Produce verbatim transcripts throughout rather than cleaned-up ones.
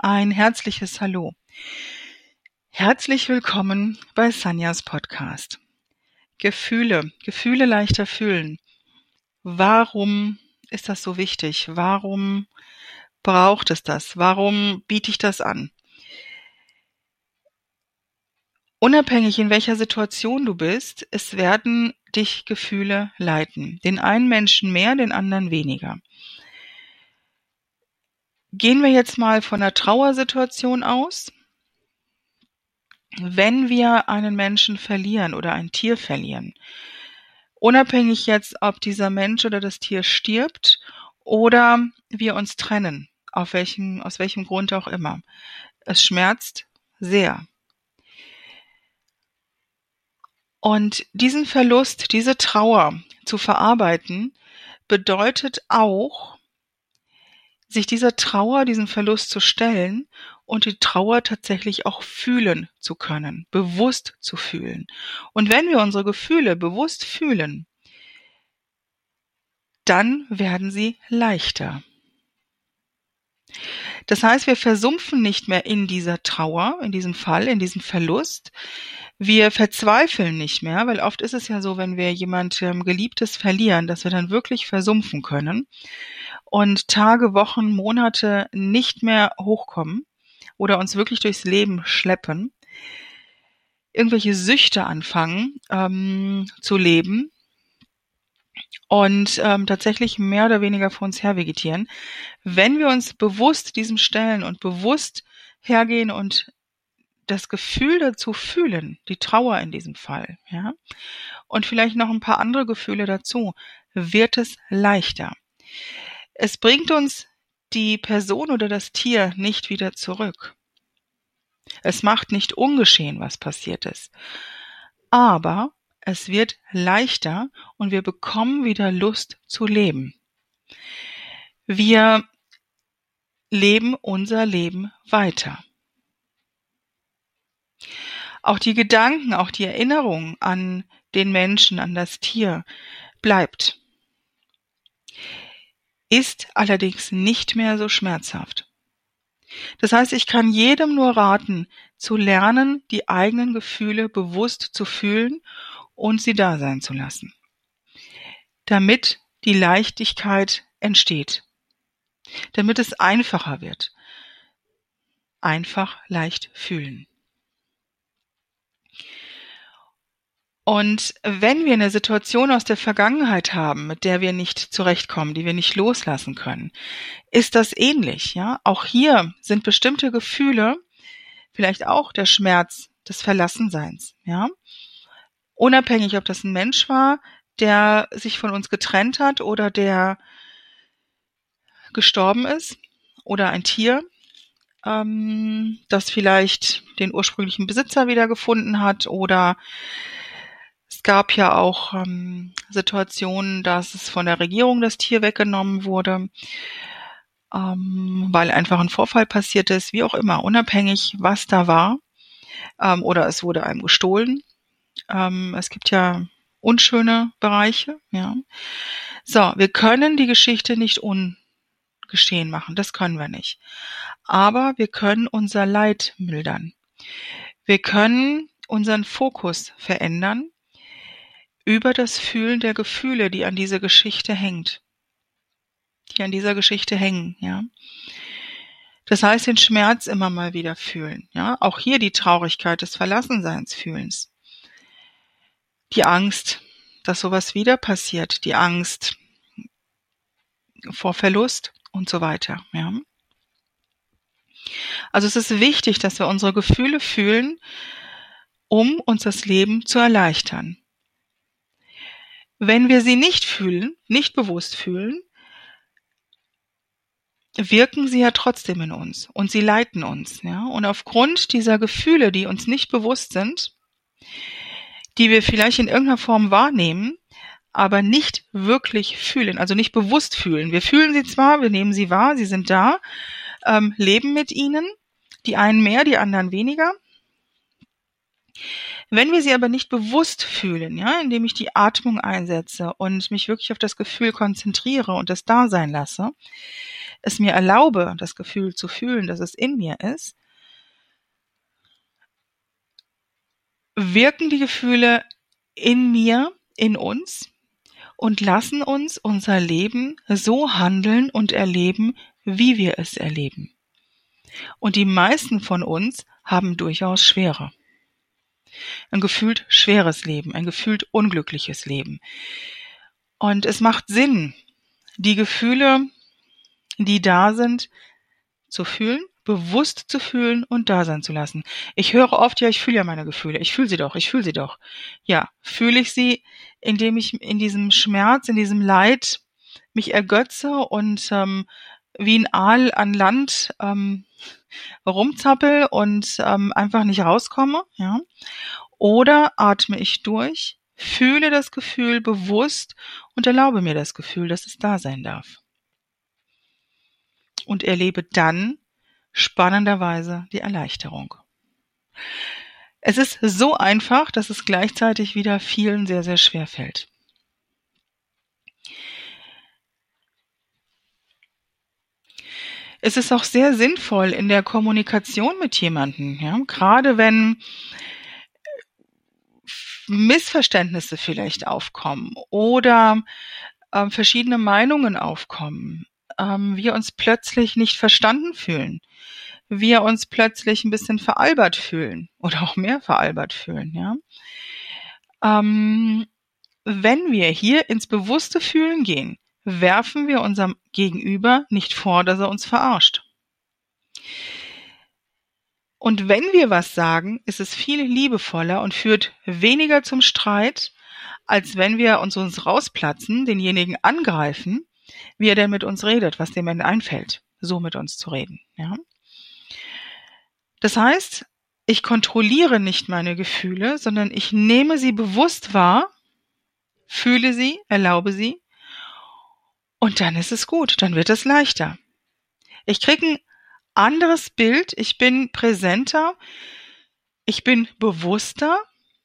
Ein herzliches Hallo. Herzlich willkommen bei Sanjas Podcast. Gefühle, Gefühle leichter fühlen. Warum ist das so wichtig? Warum braucht es das? Warum biete ich das an? Unabhängig in welcher Situation du bist, es werden dich Gefühle leiten. Den einen Menschen mehr, den anderen weniger. Gehen wir jetzt mal von einer Trauersituation aus. Wenn wir einen Menschen verlieren oder ein Tier verlieren, unabhängig jetzt, ob dieser Mensch oder das Tier stirbt oder wir uns trennen, auf welchem, aus welchem Grund auch immer, es schmerzt sehr. Und diesen Verlust, diese Trauer zu verarbeiten, bedeutet auch, sich dieser Trauer, diesem Verlust zu stellen und die Trauer tatsächlich auch fühlen zu können, bewusst zu fühlen. Und wenn wir unsere Gefühle bewusst fühlen, dann werden sie leichter. Das heißt, wir versumpfen nicht mehr in dieser Trauer, in diesem Fall, in diesem Verlust. Wir verzweifeln nicht mehr, weil oft ist es ja so, wenn wir jemand ähm, Geliebtes verlieren, dass wir dann wirklich versumpfen können und Tage, Wochen, Monate nicht mehr hochkommen oder uns wirklich durchs Leben schleppen, irgendwelche Süchte anfangen ähm, zu leben und ähm, tatsächlich mehr oder weniger vor uns her vegetieren. Wenn wir uns bewusst diesem stellen und bewusst hergehen und das Gefühl dazu fühlen, die Trauer in diesem Fall, ja, und vielleicht noch ein paar andere Gefühle dazu, wird es leichter. Es bringt uns die Person oder das Tier nicht wieder zurück. Es macht nicht ungeschehen, was passiert ist. Aber es wird leichter und wir bekommen wieder Lust zu leben. Wir leben unser Leben weiter. Auch die Gedanken, auch die Erinnerung an den Menschen, an das Tier bleibt. Ist allerdings nicht mehr so schmerzhaft. Das heißt, ich kann jedem nur raten, zu lernen, die eigenen Gefühle bewusst zu fühlen und sie da sein zu lassen, damit die Leichtigkeit entsteht, damit es einfacher wird. Einfach leicht fühlen. Und wenn wir eine Situation aus der Vergangenheit haben, mit der wir nicht zurechtkommen, die wir nicht loslassen können, ist das ähnlich, ja? Auch hier sind bestimmte Gefühle, vielleicht auch der Schmerz des Verlassenseins, ja? Unabhängig, ob das ein Mensch war, der sich von uns getrennt hat oder der gestorben ist oder ein Tier, ähm, das vielleicht den ursprünglichen Besitzer wiedergefunden hat oder es gab ja auch ähm, Situationen, dass es von der Regierung das Tier weggenommen wurde, ähm, weil einfach ein Vorfall passiert ist, wie auch immer, unabhängig, was da war, ähm, oder es wurde einem gestohlen. Ähm, es gibt ja unschöne Bereiche, ja. So, wir können die Geschichte nicht ungeschehen machen, das können wir nicht. Aber wir können unser Leid mildern. Wir können unseren Fokus verändern über das Fühlen der Gefühle, die an dieser Geschichte hängt, die an dieser Geschichte hängen, ja. Das heißt, den Schmerz immer mal wieder fühlen, ja. Auch hier die Traurigkeit des Verlassenseins fühlens. Die Angst, dass sowas wieder passiert, die Angst vor Verlust und so weiter, ja. Also es ist wichtig, dass wir unsere Gefühle fühlen, um uns das Leben zu erleichtern. Wenn wir sie nicht fühlen, nicht bewusst fühlen, wirken sie ja trotzdem in uns und sie leiten uns, ja. Und aufgrund dieser Gefühle, die uns nicht bewusst sind, die wir vielleicht in irgendeiner Form wahrnehmen, aber nicht wirklich fühlen, also nicht bewusst fühlen. Wir fühlen sie zwar, wir nehmen sie wahr, sie sind da, ähm, leben mit ihnen, die einen mehr, die anderen weniger. Wenn wir sie aber nicht bewusst fühlen, ja, indem ich die Atmung einsetze und mich wirklich auf das Gefühl konzentriere und es da sein lasse, es mir erlaube, das Gefühl zu fühlen, dass es in mir ist, wirken die Gefühle in mir, in uns und lassen uns unser Leben so handeln und erleben, wie wir es erleben. Und die meisten von uns haben durchaus Schwere. Ein gefühlt schweres Leben, ein gefühlt unglückliches Leben. Und es macht Sinn, die Gefühle, die da sind, zu fühlen, bewusst zu fühlen und da sein zu lassen. Ich höre oft, ja, ich fühle ja meine Gefühle. Ich fühle sie doch, ich fühle sie doch. Ja, fühle ich sie, indem ich in diesem Schmerz, in diesem Leid mich ergötze und ähm, wie ein Aal an Land ähm, rumzappel und ähm, einfach nicht rauskomme, ja? Oder atme ich durch, fühle das Gefühl bewusst und erlaube mir das Gefühl, dass es da sein darf. Und erlebe dann spannenderweise die Erleichterung. Es ist so einfach, dass es gleichzeitig wieder vielen sehr, sehr schwer fällt. Es ist auch sehr sinnvoll in der Kommunikation mit jemandem, ja, gerade wenn Missverständnisse vielleicht aufkommen oder äh, verschiedene Meinungen aufkommen, ähm, wir uns plötzlich nicht verstanden fühlen, wir uns plötzlich ein bisschen veralbert fühlen oder auch mehr veralbert fühlen, ja. Ähm, wenn wir hier ins bewusste Fühlen gehen, werfen wir unserem Gegenüber nicht vor, dass er uns verarscht. Und wenn wir was sagen, ist es viel liebevoller und führt weniger zum Streit, als wenn wir uns, uns rausplatzen, denjenigen angreifen, wie er denn mit uns redet, was dem einfällt, so mit uns zu reden. Ja? Das heißt, ich kontrolliere nicht meine Gefühle, sondern ich nehme sie bewusst wahr, fühle sie, erlaube sie und dann ist es gut, dann wird es leichter. Ich kriege ein anderes Bild, ich bin präsenter, ich bin bewusster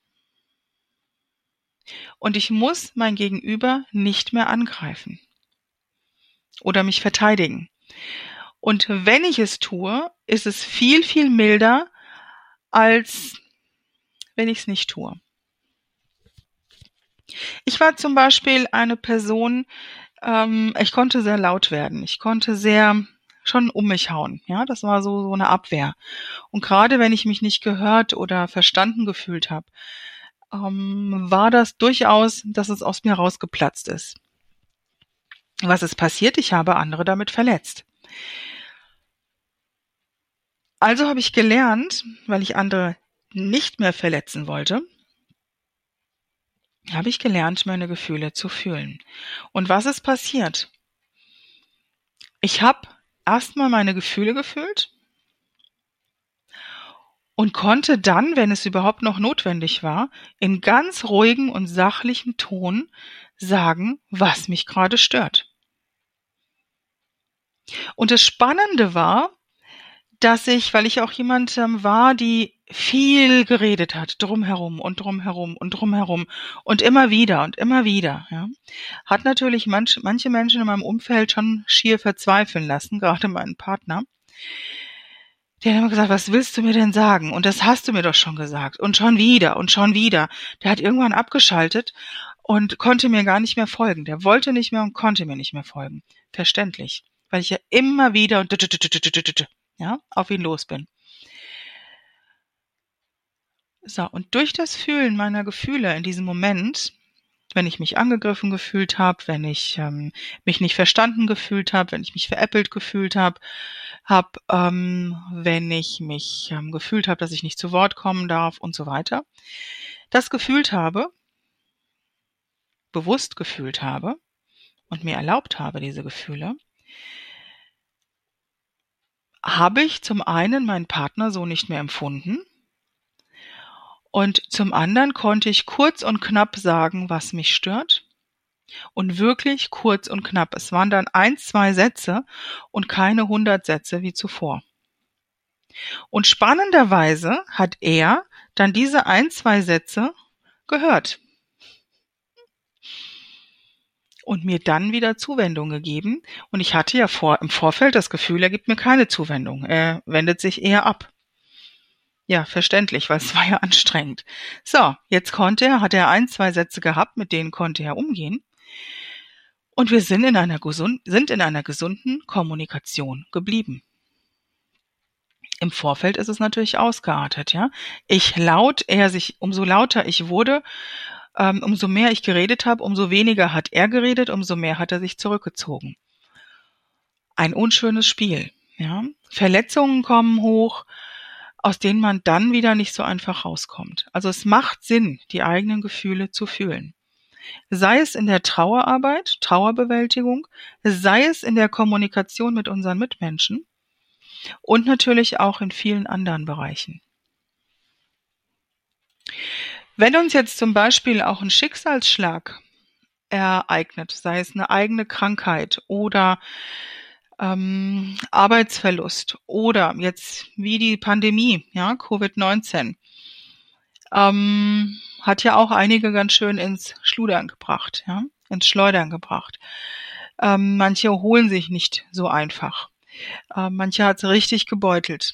und ich muss mein Gegenüber nicht mehr angreifen oder mich verteidigen. Und wenn ich es tue, ist es viel, viel milder, als wenn ich es nicht tue. Ich war zum Beispiel eine Person, ähm, ich konnte sehr laut werden, ich konnte sehr schon um mich hauen. Ja, das war so, so eine Abwehr. Und gerade wenn ich mich nicht gehört oder verstanden gefühlt habe, ähm, war das durchaus, dass es aus mir rausgeplatzt ist. Was ist passiert? Ich habe andere damit verletzt. Also habe ich gelernt, weil ich andere nicht mehr verletzen wollte, habe ich gelernt, meine Gefühle zu fühlen. Und was ist passiert? Ich habe erstmal meine Gefühle gefühlt und konnte dann, wenn es überhaupt noch notwendig war, in ganz ruhigem und sachlichem Ton sagen, was mich gerade stört. Und das Spannende war, dass ich, weil ich auch jemand ähm, war, die viel geredet hat, drumherum und drumherum und drumherum und immer wieder und immer wieder, ja, hat natürlich manch, manche Menschen in meinem Umfeld schon schier verzweifeln lassen, gerade meinen Partner. Der hat immer gesagt, was willst du mir denn sagen? Und das hast du mir doch schon gesagt. Und schon wieder und schon wieder. Der hat irgendwann abgeschaltet und konnte mir gar nicht mehr folgen. Der wollte nicht mehr und konnte mir nicht mehr folgen. Verständlich. Weil ich ja immer wieder und ja, auf ihn los bin. So, und durch das Fühlen meiner Gefühle in diesem Moment, wenn ich mich angegriffen gefühlt habe, wenn ich ähm, mich nicht verstanden gefühlt habe, wenn ich mich veräppelt gefühlt habe, hab, ähm, wenn ich mich ähm, gefühlt habe, dass ich nicht zu Wort kommen darf und so weiter, das gefühlt habe, bewusst gefühlt habe und mir erlaubt habe, diese Gefühle, habe ich zum einen meinen Partner so nicht mehr empfunden und zum anderen konnte ich kurz und knapp sagen, was mich stört und wirklich kurz und knapp. Es waren dann ein, zwei Sätze und keine hundert Sätze wie zuvor. Und spannenderweise hat er dann diese ein, zwei Sätze gehört und mir dann wieder Zuwendung gegeben. Und ich hatte ja vor, im Vorfeld das Gefühl, er gibt mir keine Zuwendung. Er wendet sich eher ab. Ja, verständlich, weil es war ja anstrengend. So, jetzt konnte er, hat er ein, zwei Sätze gehabt, mit denen konnte er umgehen. Und wir sind in einer, gesund, sind in einer gesunden Kommunikation geblieben. Im Vorfeld ist es natürlich ausgeartet, ja. Ich laut, er sich, umso lauter ich wurde, ähm, umso mehr ich geredet habe, umso weniger hat er geredet, umso mehr hat er sich zurückgezogen. Ein unschönes Spiel, ja. Verletzungen kommen hoch, aus denen man dann wieder nicht so einfach rauskommt. Also es macht Sinn, die eigenen Gefühle zu fühlen. Sei es in der Trauerarbeit, Trauerbewältigung, sei es in der Kommunikation mit unseren Mitmenschen und natürlich auch in vielen anderen Bereichen. Wenn uns jetzt zum Beispiel auch ein Schicksalsschlag ereignet, sei es eine eigene Krankheit oder ähm, Arbeitsverlust oder jetzt wie die Pandemie, ja, Covid neunzehn, ähm, hat ja auch einige ganz schön ins Schludern gebracht, ja, ins Schleudern gebracht. Ähm, manche holen sich nicht so einfach. Äh, manche hat es richtig gebeutelt.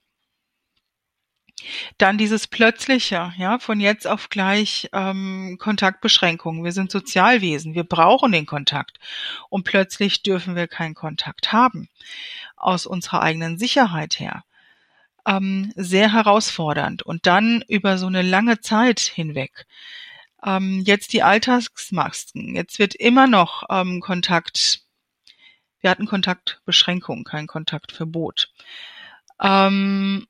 Dann dieses Plötzliche, ja, von jetzt auf gleich ähm, Kontaktbeschränkungen. Wir sind Sozialwesen, wir brauchen den Kontakt. Und plötzlich dürfen wir keinen Kontakt haben, aus unserer eigenen Sicherheit her. Ähm, sehr herausfordernd. Und dann über so eine lange Zeit hinweg. Ähm, jetzt die Alltagsmasken. Jetzt wird immer noch ähm, Kontakt, wir hatten Kontaktbeschränkung, kein Kontaktverbot. Ähm,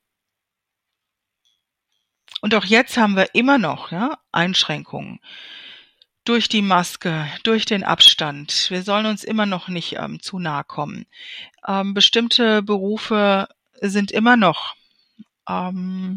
Und auch jetzt haben wir immer noch, ja, Einschränkungen durch die Maske, durch den Abstand. Wir sollen uns immer noch nicht ähm, zu nahe kommen. Ähm, bestimmte Berufe sind immer noch ähm,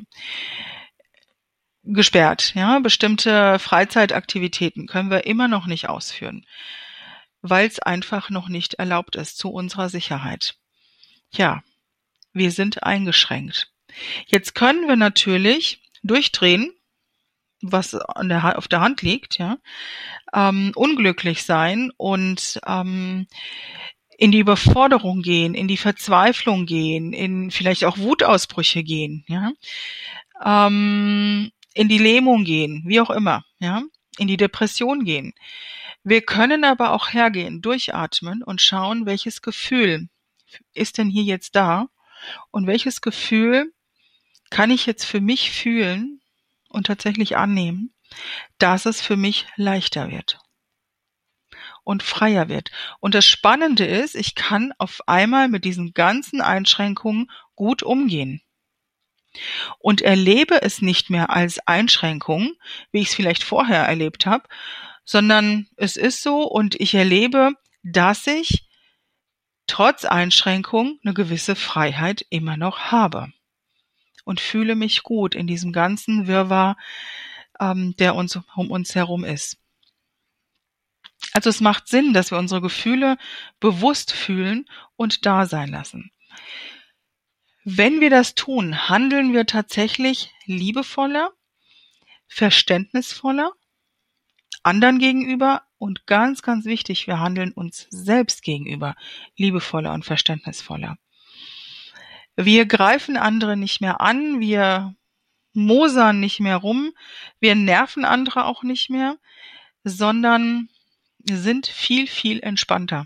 gesperrt. Ja, bestimmte Freizeitaktivitäten können wir immer noch nicht ausführen, weil es einfach noch nicht erlaubt ist zu unserer Sicherheit. Ja, wir sind eingeschränkt. Jetzt können wir natürlich durchdrehen, was an der, auf der Hand liegt, ja, ähm, unglücklich sein und ähm, in die Überforderung gehen, in die Verzweiflung gehen, in vielleicht auch Wutausbrüche gehen, ja, ähm, in die Lähmung gehen, wie auch immer, ja, in die Depression gehen. Wir können aber auch hergehen, durchatmen und schauen, welches Gefühl ist denn hier jetzt da und welches Gefühl kann ich jetzt für mich fühlen und tatsächlich annehmen, dass es für mich leichter wird und freier wird. Und das Spannende ist, ich kann auf einmal mit diesen ganzen Einschränkungen gut umgehen und erlebe es nicht mehr als Einschränkung, wie ich es vielleicht vorher erlebt habe, sondern es ist so und ich erlebe, dass ich trotz Einschränkung eine gewisse Freiheit immer noch habe und fühle mich gut in diesem ganzen Wirrwarr, ähm, der uns um uns herum ist. Also es macht Sinn, dass wir unsere Gefühle bewusst fühlen und da sein lassen. Wenn wir das tun, handeln wir tatsächlich liebevoller, verständnisvoller anderen gegenüber und ganz, ganz wichtig, wir handeln uns selbst gegenüber liebevoller und verständnisvoller. Wir greifen andere nicht mehr an, wir mosern nicht mehr rum, wir nerven andere auch nicht mehr, sondern sind viel, viel entspannter.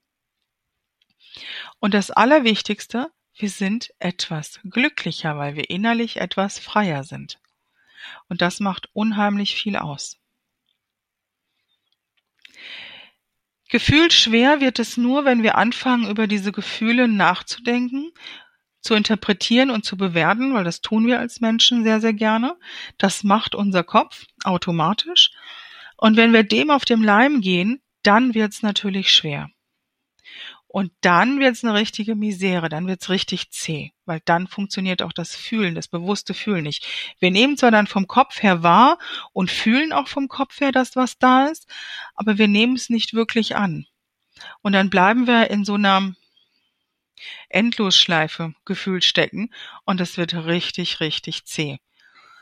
Und das Allerwichtigste, wir sind etwas glücklicher, weil wir innerlich etwas freier sind. Und das macht unheimlich viel aus. Gefühlt schwer wird es nur, wenn wir anfangen, über diese Gefühle nachzudenken, zu interpretieren und zu bewerten, weil das tun wir als Menschen sehr, sehr gerne. Das macht unser Kopf automatisch. Und wenn wir dem auf den Leim gehen, dann wird es natürlich schwer. Und dann wird es eine richtige Misere, dann wird es richtig zäh, weil dann funktioniert auch das Fühlen, das bewusste Fühlen nicht. Wir nehmen zwar dann vom Kopf her wahr und fühlen auch vom Kopf her das, was da ist, aber wir nehmen es nicht wirklich an. Und dann bleiben wir in so einer Endlosschleife gefühlt stecken und es wird richtig, richtig zäh.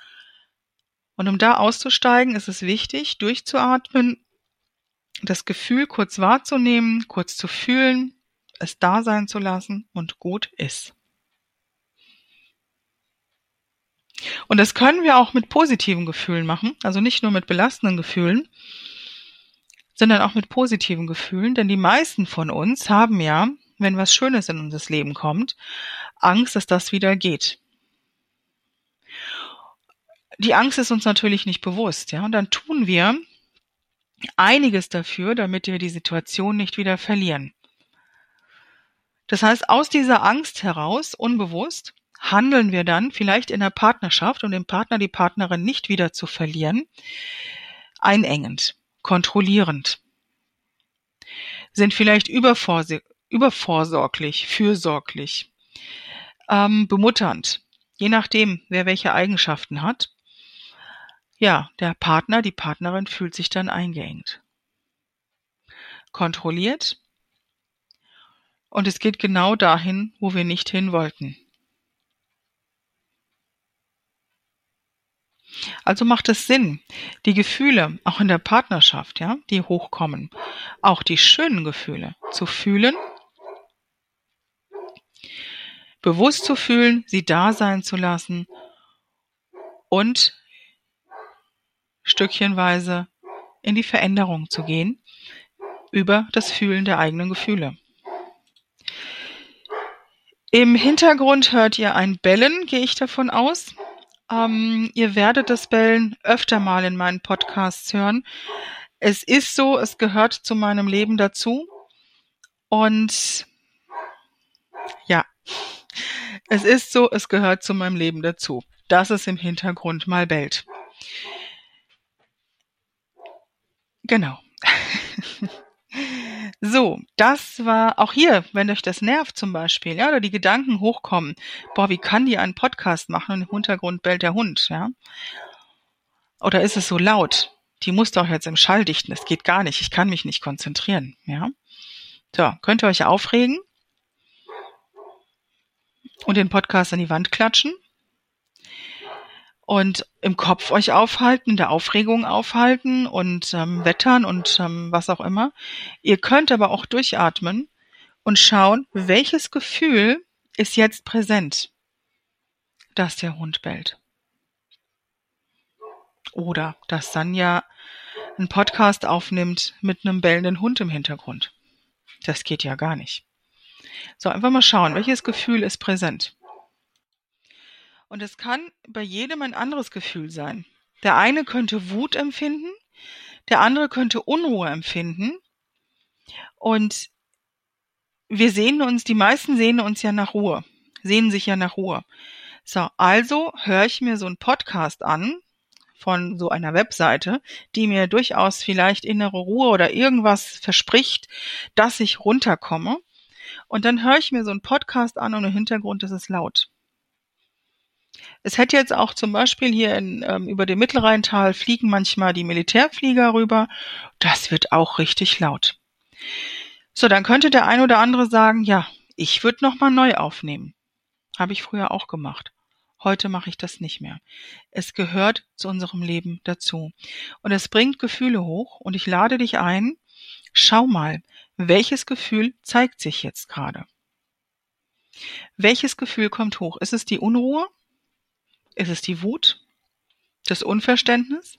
Und um da auszusteigen, ist es wichtig, durchzuatmen, das Gefühl kurz wahrzunehmen, kurz zu fühlen, es da sein zu lassen und gut ist. Und das können wir auch mit positiven Gefühlen machen, also nicht nur mit belastenden Gefühlen, sondern auch mit positiven Gefühlen, denn die meisten von uns haben ja, wenn was Schönes in unser Leben kommt, Angst, dass das wieder geht. Die Angst ist uns natürlich nicht bewusst, ja, und dann tun wir einiges dafür, damit wir die Situation nicht wieder verlieren. Das heißt, aus dieser Angst heraus, unbewusst, handeln wir dann vielleicht in der Partnerschaft, um den Partner, die Partnerin nicht wieder zu verlieren, einengend, kontrollierend, sind vielleicht übervorse- übervorsorglich, fürsorglich, ähm, bemutternd, je nachdem, wer welche Eigenschaften hat. Ja, der Partner, die Partnerin fühlt sich dann eingeengt, kontrolliert, und es geht genau dahin, wo wir nicht hin wollten. Also macht es Sinn, die Gefühle, auch in der Partnerschaft, ja, die hochkommen, auch die schönen Gefühle zu fühlen, bewusst zu fühlen, sie da sein zu lassen und stückchenweise in die Veränderung zu gehen über das Fühlen der eigenen Gefühle. Im Hintergrund hört ihr ein Bellen, gehe ich davon aus. Ähm, ihr werdet das Bellen öfter mal in meinen Podcasts hören. Es ist so, es gehört zu meinem Leben dazu. Und ja, es ist so, es gehört zu meinem Leben dazu, dass es im Hintergrund mal bellt. Genau. So, das war auch hier, wenn euch das nervt zum Beispiel, ja, oder die Gedanken hochkommen, boah, wie kann die einen Podcast machen und im Hintergrund bellt der Hund, ja? Oder ist es so laut? Die muss doch jetzt im Schall dichten, das geht gar nicht, ich kann mich nicht konzentrieren, ja? So, könnt ihr euch aufregen und den Podcast an die Wand klatschen und im Kopf euch aufhalten, in der Aufregung aufhalten und ähm, wettern und ähm, was auch immer. Ihr könnt aber auch durchatmen und schauen, welches Gefühl ist jetzt präsent, dass der Hund bellt. Oder dass Sanja einen Podcast aufnimmt mit einem bellenden Hund im Hintergrund. Das geht ja gar nicht. So, einfach mal schauen, welches Gefühl ist präsent. Und es kann bei jedem ein anderes Gefühl sein. Der eine könnte Wut empfinden, der andere könnte Unruhe empfinden. Und wir sehnen uns, die meisten sehnen uns ja nach Ruhe, sehnen sich ja nach Ruhe. So, also höre ich mir so einen Podcast an von so einer Webseite, die mir durchaus vielleicht innere Ruhe oder irgendwas verspricht, dass ich runterkomme. Und dann höre ich mir so einen Podcast an und im Hintergrund ist es laut. Es hätte jetzt auch zum Beispiel hier in, ähm, über dem Mittelrheintal fliegen manchmal die Militärflieger rüber. Das wird auch richtig laut. So, dann könnte der ein oder andere sagen, ja, ich würde nochmal neu aufnehmen. Habe ich früher auch gemacht. Heute mache ich das nicht mehr. Es gehört zu unserem Leben dazu. Und es bringt Gefühle hoch und ich lade dich ein, schau mal, welches Gefühl zeigt sich jetzt gerade? Welches Gefühl kommt hoch? Ist es die Unruhe? Ist es die Wut? Das Unverständnis?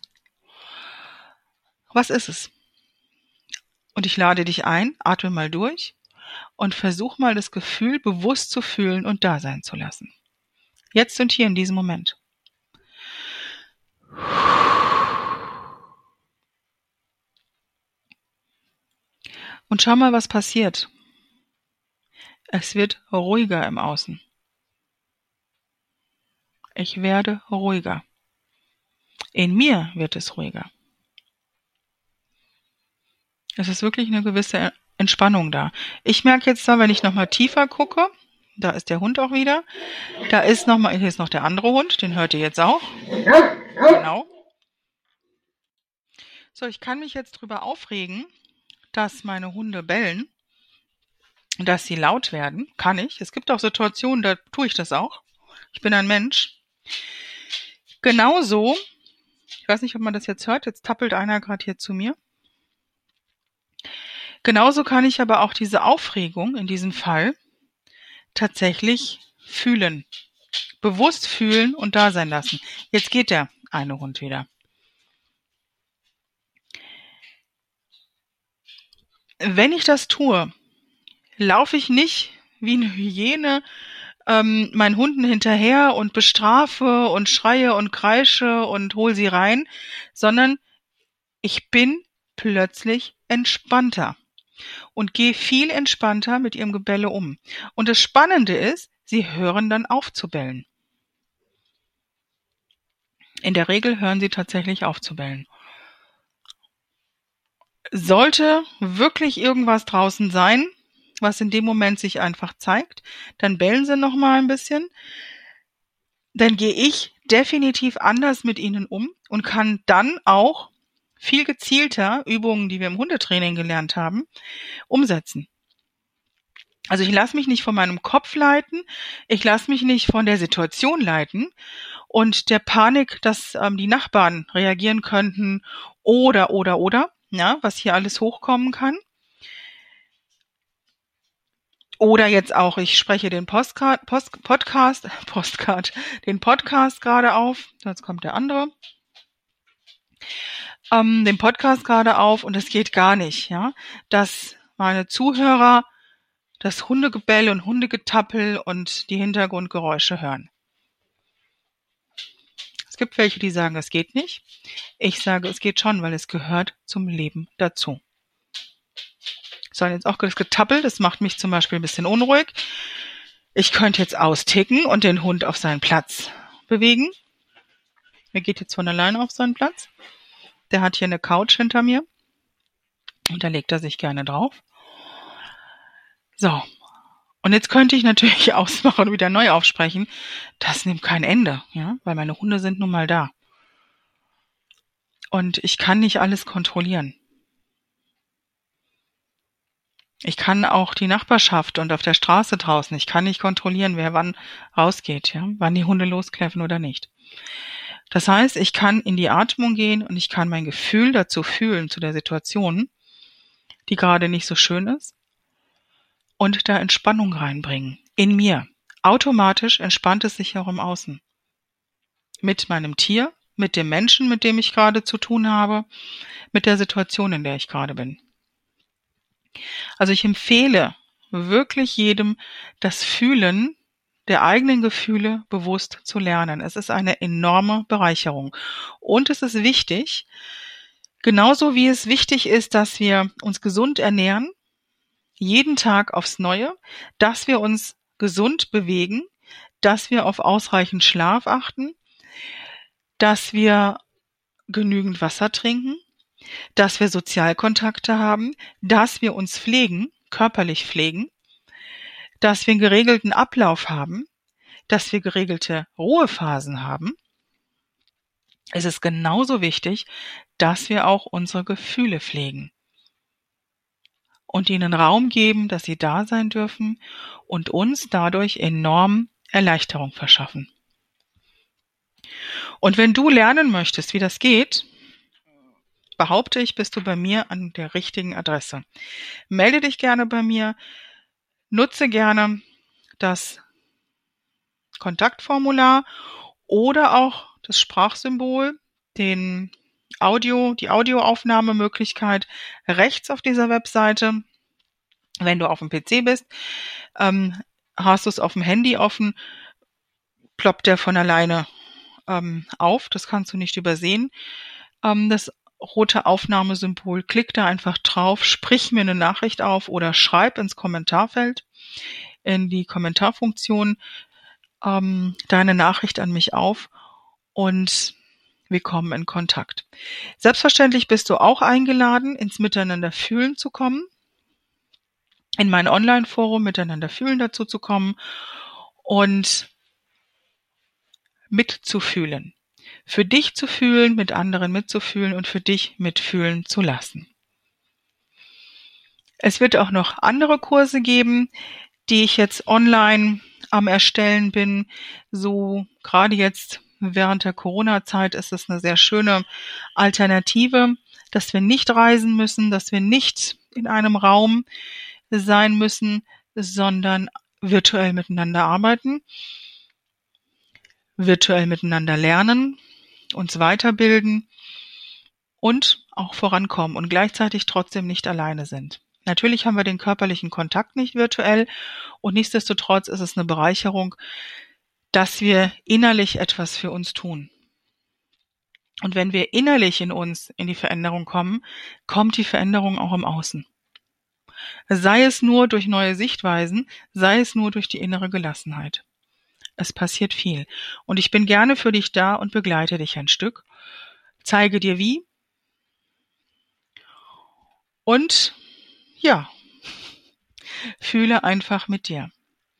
Was ist es? Und ich lade dich ein, atme mal durch und versuch mal das Gefühl bewusst zu fühlen und da sein zu lassen. Jetzt und hier in diesem Moment. Und schau mal, was passiert. Es wird ruhiger im Außen. Ich werde ruhiger. In mir wird es ruhiger. Es ist wirklich eine gewisse Entspannung da. Ich merke jetzt da, wenn ich nochmal tiefer gucke, da ist der Hund auch wieder. Da ist noch mal, hier ist noch der andere Hund, den hört ihr jetzt auch. Genau. So, ich kann mich jetzt drüber aufregen, dass meine Hunde bellen, dass sie laut werden. Kann ich. Es gibt auch Situationen, da tue ich das auch. Ich bin ein Mensch. Genauso Ich weiß nicht, ob man das jetzt hört. Jetzt tappelt einer gerade hier zu mir. Genauso kann ich aber auch diese Aufregung in diesem Fall tatsächlich fühlen. Bewusst fühlen und da sein lassen. Jetzt geht der eine Hund wieder. Wenn ich das tue, laufe ich nicht wie eine Hyäne ähm, meinen Hunden hinterher und bestrafe und schreie und kreische und hol sie rein, sondern ich bin plötzlich entspannter und gehe viel entspannter mit ihrem Gebelle um. Und das Spannende ist, sie hören dann auf zu bellen. In der Regel hören sie tatsächlich auf zu bellen. Sollte wirklich irgendwas draußen sein, was in dem Moment sich einfach zeigt, dann bellen sie noch mal ein bisschen. Dann gehe ich definitiv anders mit ihnen um und kann dann auch viel gezielter Übungen, die wir im Hundetraining gelernt haben, umsetzen. Also ich lasse mich nicht von meinem Kopf leiten, ich lasse mich nicht von der Situation leiten und der Panik, dass ähm, die Nachbarn reagieren könnten oder, oder, oder, ja, was hier alles hochkommen kann. Oder jetzt auch, ich spreche den Postcard, Post, Podcast, Postcard, den Podcast gerade auf. Jetzt kommt der andere. Ähm, den Podcast gerade auf und es geht gar nicht, ja, dass meine Zuhörer das Hundegebell und Hundegetappel und die Hintergrundgeräusche hören. Es gibt welche, die sagen, es geht nicht. Ich sage, es geht schon, weil es gehört zum Leben dazu. So, und jetzt auch das Getappel, das macht mich zum Beispiel ein bisschen unruhig. Ich könnte jetzt austicken und den Hund auf seinen Platz bewegen. Er geht jetzt von alleine auf seinen Platz. Der hat hier eine Couch hinter mir und da legt er sich gerne drauf. So, und jetzt könnte ich natürlich ausmachen und wieder neu aufsprechen. Das nimmt kein Ende, ja, weil meine Hunde sind nun mal da. Und ich kann nicht alles kontrollieren. Ich kann auch die Nachbarschaft und auf der Straße draußen, ich kann nicht kontrollieren, wer wann rausgeht, ja, wann die Hunde loskläffen oder nicht. Das heißt, ich kann in die Atmung gehen und ich kann mein Gefühl dazu fühlen, zu der Situation, die gerade nicht so schön ist, und da Entspannung reinbringen. In mir. Automatisch entspannt es sich auch im Außen. Mit meinem Tier, mit dem Menschen, mit dem ich gerade zu tun habe, mit der Situation, in der ich gerade bin. Also ich empfehle wirklich jedem, das Fühlen der eigenen Gefühle bewusst zu lernen. Es ist eine enorme Bereicherung. Und es ist wichtig, genauso wie es wichtig ist, dass wir uns gesund ernähren, jeden Tag aufs Neue, dass wir uns gesund bewegen, dass wir auf ausreichend Schlaf achten, dass wir genügend Wasser trinken, dass wir Sozialkontakte haben, dass wir uns pflegen, körperlich pflegen, dass wir einen geregelten Ablauf haben, dass wir geregelte Ruhephasen haben. Es ist genauso wichtig, dass wir auch unsere Gefühle pflegen und ihnen Raum geben, dass sie da sein dürfen und uns dadurch enorm Erleichterung verschaffen. Und wenn du lernen möchtest, wie das geht, behaupte ich, bist du bei mir an der richtigen Adresse. Melde dich gerne bei mir, nutze gerne das Kontaktformular oder auch das Sprachsymbol, den Audio, die Audioaufnahmemöglichkeit rechts auf dieser Webseite. Wenn du auf dem P C bist, ähm, hast du es auf dem Handy offen, ploppt der von alleine ähm, auf. Das kannst du nicht übersehen. Ähm, das rote Aufnahmesymbol, klick da einfach drauf, sprich mir eine Nachricht auf oder schreib ins Kommentarfeld, in die Kommentarfunktion ähm, deine Nachricht an mich auf und wir kommen in Kontakt. Selbstverständlich bist du auch eingeladen, ins Miteinander fühlen zu kommen, in mein Online-Forum Miteinander fühlen dazu zu kommen und mitzufühlen. Für dich zu fühlen, mit anderen mitzufühlen und für dich mitfühlen zu lassen. Es wird auch noch andere Kurse geben, die ich jetzt online am Erstellen bin. So gerade jetzt Während der Corona-Zeit ist es eine sehr schöne Alternative, dass wir nicht reisen müssen, dass wir nicht in einem Raum sein müssen, sondern virtuell miteinander arbeiten, virtuell miteinander lernen, uns weiterbilden und auch vorankommen und gleichzeitig trotzdem nicht alleine sind. Natürlich haben wir den körperlichen Kontakt nicht virtuell und nichtsdestotrotz ist es eine Bereicherung, dass wir innerlich etwas für uns tun. Und wenn wir innerlich in uns in die Veränderung kommen, kommt die Veränderung auch im Außen. Sei es nur durch neue Sichtweisen, sei es nur durch die innere Gelassenheit. Es passiert viel. Und ich bin gerne für dich da und begleite dich ein Stück, zeige dir wie. Und ja, fühle einfach mit dir.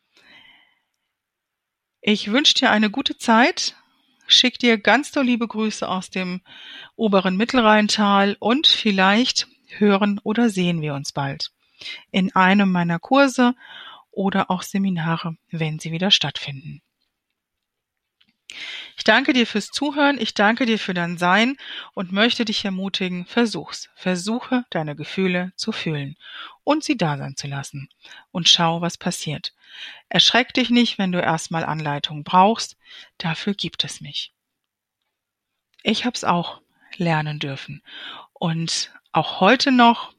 Ich wünsche dir eine gute Zeit, schick dir ganz doll liebe Grüße aus dem oberen Mittelrheintal und vielleicht hören oder sehen wir uns bald in einem meiner Kurse oder auch Seminare, wenn sie wieder stattfinden. Ich danke dir fürs Zuhören, ich danke dir für dein Sein und möchte dich ermutigen, versuch's. Versuche, deine Gefühle zu fühlen und sie da sein zu lassen und schau, was passiert. Erschreck dich nicht, wenn du erstmal Anleitung brauchst, dafür gibt es mich. Ich hab's auch lernen dürfen und auch heute noch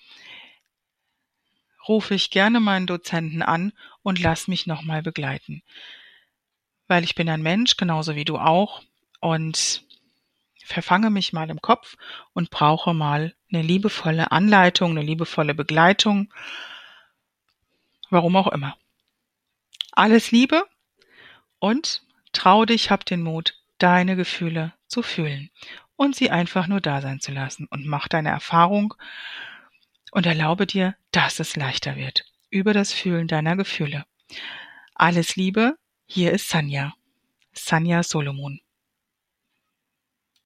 rufe ich gerne meinen Dozenten an und lass mich nochmal begleiten. Weil ich bin ein Mensch, genauso wie du auch, und verfange mich mal im Kopf und brauche mal eine liebevolle Anleitung, eine liebevolle Begleitung, warum auch immer. Alles Liebe und trau dich, hab den Mut, deine Gefühle zu fühlen und sie einfach nur da sein zu lassen und mach deine Erfahrung und erlaube dir, dass es leichter wird über das Fühlen deiner Gefühle. Alles Liebe, hier ist Sanja, Sanja Solomon.